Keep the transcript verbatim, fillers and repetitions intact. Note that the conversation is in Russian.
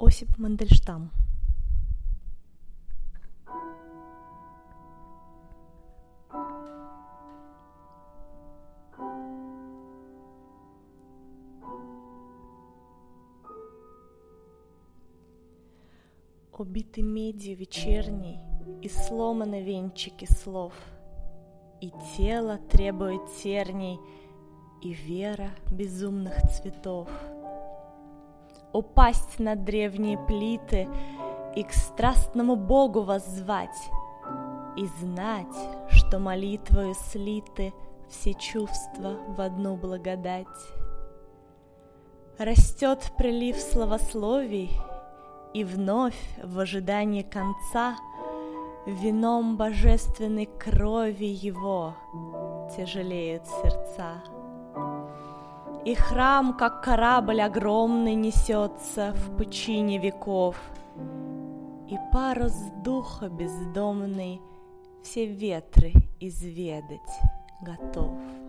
Осип Мандельштам. Убиты медью вечерней и сломаны венчики слов, и тело требует терней, и вера безумных цветов. Упасть на древние плиты и к страстному Богу воззвать, и знать, что молитвою слиты все чувства в одну благодать. Растет прилив славословий, и вновь в ожидании конца вином божественной крови его тяжелеют сердца. И храм, как корабль огромный, несется в пучине веков, и парус духа бездомный все ветры изведать готов.